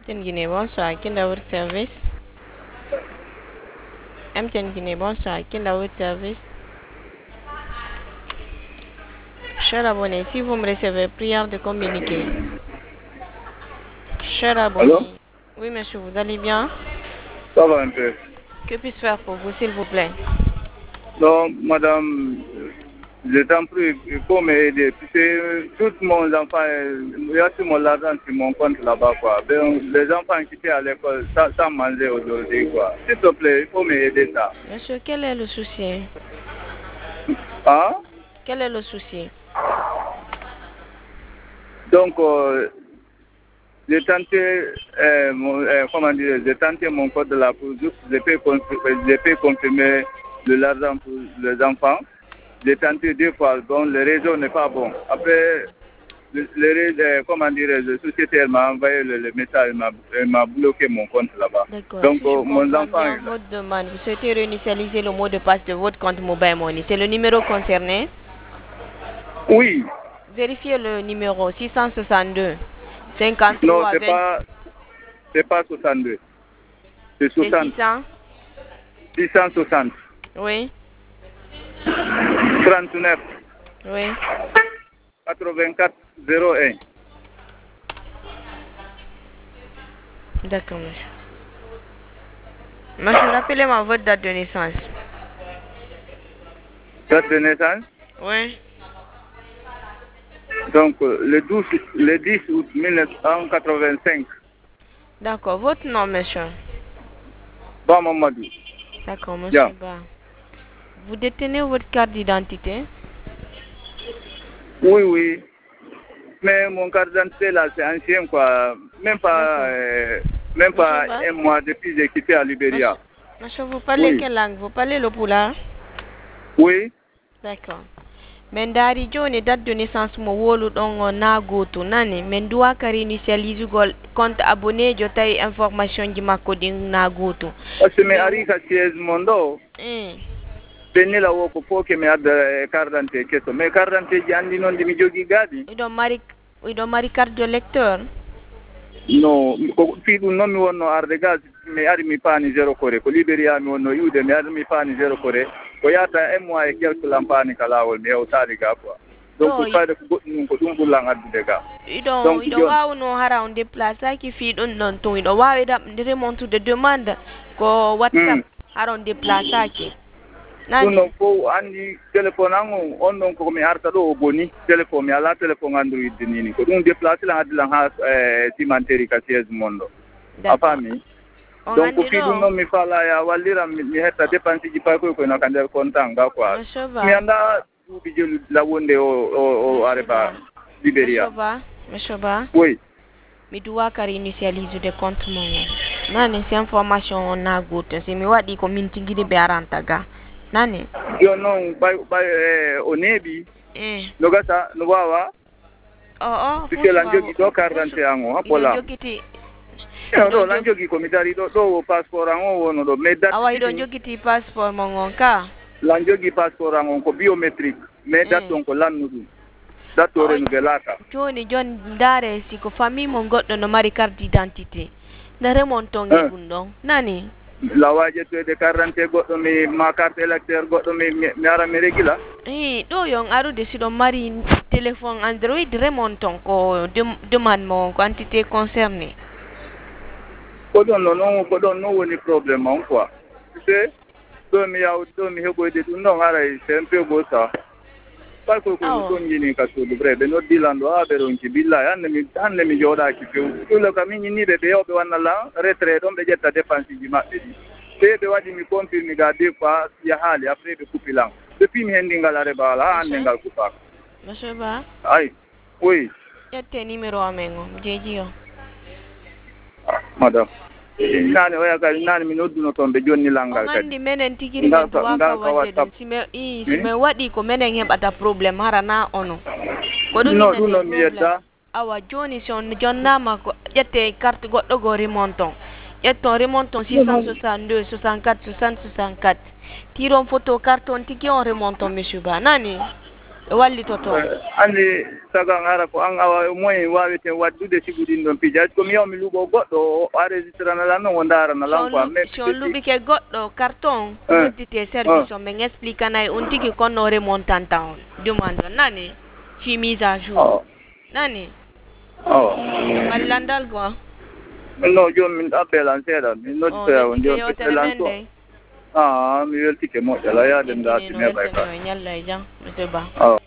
MTN Guinée, bonsoir. Qui est dans votre service? MTN Guinée, bonsoir. Qui est dans votre service? Cher abonné, si vous me recevez, prière de communiquer. Cher abonné. Allô? Oui, monsieur, vous allez bien? Ça va un peu. Que puis-je faire pour vous, s'il vous plaît? Non, madame, je t'en prie, il faut m'aider. Tous mon enfants, il y a tout mon argent sur mon compte là-bas, quoi. Donc, les enfants qui étaient à l'école, sans manger aujourd'hui, quoi. S'il te plaît, il faut m'aider ça. Monsieur, quel est le souci? Hein? Quel est le souci? Donc, j'ai tenté, j'ai tenté mon code là pour juste, je peux confirmer l'argent pour les enfants. J'ai tenté 2 fois, bon, le réseau n'est pas bon. Après, le sociétaire m'a envoyé le message, il m'a bloqué mon compte là-bas. D'accord. Donc, Si je mon comprends enfant bien votre demande, vous souhaitez réinitialiser le mot de passe de votre compte Mobile Money. C'est le numéro concerné? Oui. Vérifiez le numéro 662 53 Non, 20. c'est pas 62. C'est 60. 600? 660. Oui. 39. Oui. 84 01. D'accord, monsieur. Monsieur, rappelez-moi votre date de naissance. Date de naissance? Oui. Donc, le 10 août 1985. D'accord. Votre nom, monsieur? Ba Mamadou. D'accord, monsieur Ba. Vous détenez votre carte d'identité? Oui, oui. Mais mon carte d'identité là, c'est ancien, quoi. Même pas un mois depuis que j'ai quitté à Libéria. Monsieur, vous parlez quelle langue? Vous parlez le Pula? Oui. D'accord. Men dari joni date de naissance mo woluɗon na goto nani men duwa ka réinitialisugol compte abonné jo tawi information ji makko ɗin na goto. Parce que mi ari ka siège mon ɗo ɓennila wo ko fof ke mi adda carte d'identité kesso mais carte d'identité ji andi noon ndi mi jogui gaaɗi. Iɗon mari carte de lecteur? Non, ko fii ɗum noon mi wonno arde gas mi ari mi paani 0 kore ko Libéria mi wonno iwde mi ari mi paani 0 kore ko yahata un mois et quelque lampaani ka laawol mi hewtaali ga quoi donc fayde ko goɗɗum ɗum ko ɗum ɓurlan addude ga iɗon wawno hara on déplaçaki fii ɗum ɗon ton iɗo wawi remontude demande ko WhatsApp hara on déplaçaki ɗum ɗon fof anndi téléphone an on ɗon koko mi arta ɗo o boni téléphone mi alaa téléphone android nini ko ɗum déplacé lan addilan haa cimentéri ka siège mon ɗo a faami donc fii ɗum noon mi falaya walliram mi hetta dépense ji pay koy koyno ka nder comptant ga quoi mi annda duuɓi jelu lawonde o areba Libéria monsieur Ba oui mi duwa ka réinitialiser compte mon nani si information on na goto si mi waɗi ko min tigui ɓe aranta ga nani joni noon ɓay o neeɓi no gasa no wawa puisque lan jogui ɗo carte d'identité an o happola ɗo lan jogui komi dari ɗo passeport an o wono ɗo mais date awa iɗon joguiti passeport mon on ka lan jogui passeport an on ko biométrique mais date on ko lannu ɗum date o renouvelaka joni ndaare siko famille mo goɗɗo no mari carte d'identité nde remonton e ɗum ɗon nani lawa ƴettoyde carte d'identité goɗɗo ma carte électeur goɗɗo mi ara mi régula ɗo yon arude siɗon mari téléphone android remonton ko demande mo ko entité concerné ko ɗon noon woni probléme on quoi puisque ɗo mi yawde ɗo mi heɓoyde ɗum ɗon haray c'est un peu beau ça pay koy koy ɗon jini ka suudu vrai ɓe noddilan ɗo haa ɓe ronki billahi hannde mi jooɗaaki few ɗulo kam min ñinniɓe ɓe yewɓe wannala retrait ɗon ɓe ƴetta dépense ji maɓɓe ɗi ɓe ɓe waɗi mi confirme ga deux fois yahaali après ɓe kupilan depuis mi henndi ngal are baala haa hannde ngal kupaaka monsieur Ba ay oui ƴette numéro amen o jeeji o madame naane oya kadi naane mi nodduno toon ɓe jonnilal ngal kadi andi menen tigiri men waka wadde ɗum simi waɗi ko menen heɓata probléme harana ono ko ɗum ɗum mi yedda awa joni si on jonnama ko ƴette carte goɗɗo go remonton ƴetton remonton 662 64 60 64 tiron photo carte on tigi on remonton monsieur Ba nani walli toto andi saga ngara ko an awa moyen wawete waddude sigudin don pija ko mi yawmi lugo goddo o enregistré na lan no ndara na lan ko mais so lubi ke goddo carton noddite service o men explique nay on tigi konno remontanta on demande nani fi mise à jour nani mallandal go no jom min appel an seda min noddite on jom appel an mi weltike mo dala ya den da mi bay ka nyalla jang mete ba